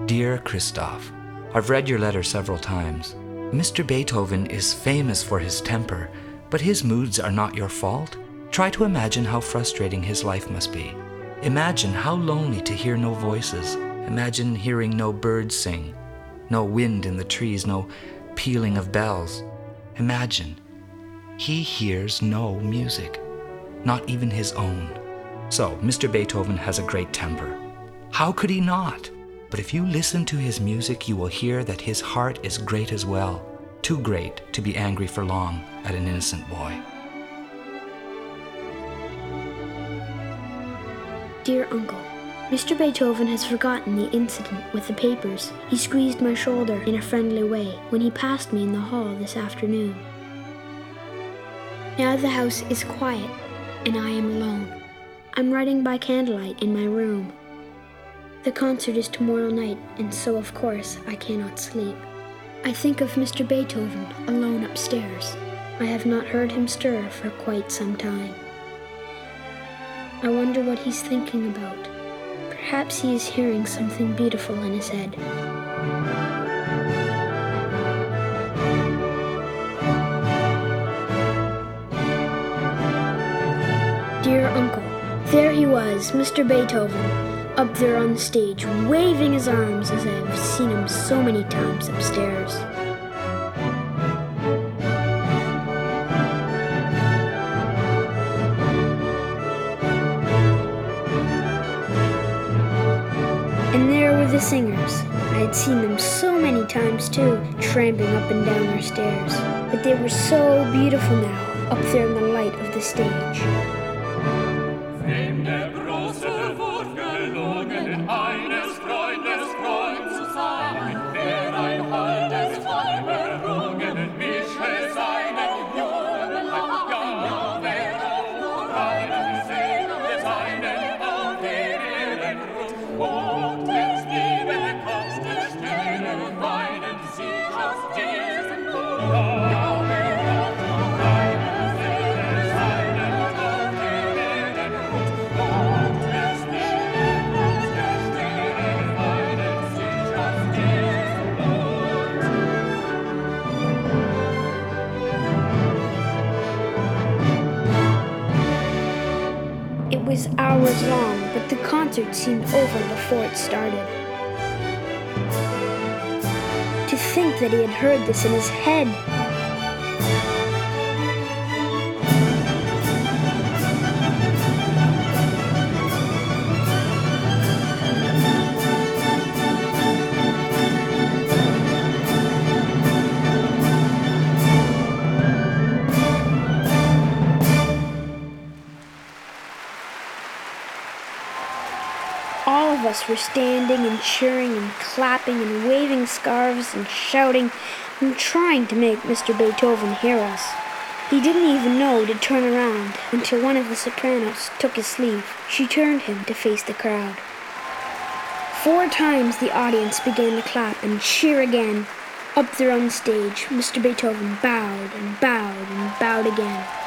Dear Christoph, I've read your letter several times. Mr. Beethoven is famous for his temper, but his moods are not your fault. Try to imagine how frustrating his life must be. Imagine how lonely to hear no voices. Imagine hearing no birds sing, no wind in the trees, no pealing of bells. Imagine he hears no music, not even his own. So, Mr. Beethoven has a great temper. How could he not? But if you listen to his music, you will hear that his heart is great as well, too great to be angry for long at an innocent boy. Dear Uncle, Mr. Beethoven has forgotten the incident with the papers. He squeezed my shoulder in a friendly way when he passed me in the hall this afternoon. Now the house is quiet and I am alone. I'm writing by candlelight in my room. The concert is tomorrow night, and so of course I cannot sleep. I think of Mr. Beethoven alone upstairs. I have not heard him stir for quite some time. I wonder what he's thinking about. Perhaps he is hearing something beautiful in his head. Dear Uncle, there he was, Mr. Beethoven, up there on the stage, waving his arms as I've seen him so many times upstairs. And there were the singers. I had seen them so many times too, tramping up and down our stairs. But they were so beautiful now, up there in the light of the stage. It was hours long, but the concert seemed over before it started. To think that he had heard this in his head. All of us were standing and cheering and clapping and waving scarves and shouting and trying to make Mr. Beethoven hear us. He didn't even know to turn around until one of the sopranos took his sleeve. She turned him to face the crowd. 4 times the audience began to clap and cheer again. Up there on the stage, Mr. Beethoven bowed and bowed and bowed again.